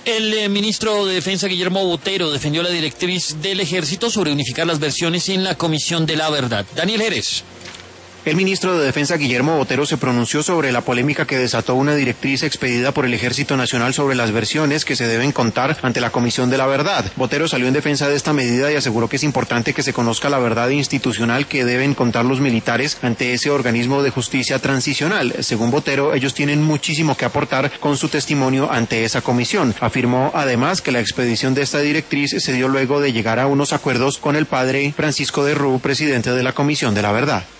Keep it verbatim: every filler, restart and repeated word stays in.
El eh, ministro de Defensa, Guillermo Botero, defendió la directriz del Ejército sobre unificar las versiones en la Comisión de la Verdad. Daniel Jerez. El ministro de Defensa, Guillermo Botero, se pronunció sobre la polémica que desató una directriz expedida por el Ejército Nacional sobre las versiones que se deben contar ante la Comisión de la Verdad. Botero salió en defensa de esta medida y aseguró que es importante que se conozca la verdad institucional que deben contar los militares ante ese organismo de justicia transicional. Según Botero, ellos tienen muchísimo que aportar con su testimonio ante esa comisión. Afirmó además que la expedición de esta directriz se dio luego de llegar a unos acuerdos con el padre Francisco de Rú, presidente de la Comisión de la Verdad.